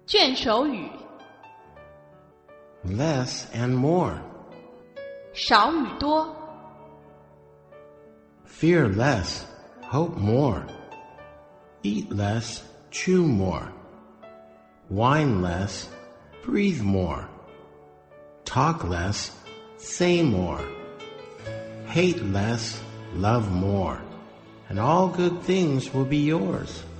卷首语 Less and more. 少与多 Fear less, hope more. Eat less, chew more. Whine less, breathe more. Talk less, say more. Hate less, love more. And all good things will be yours.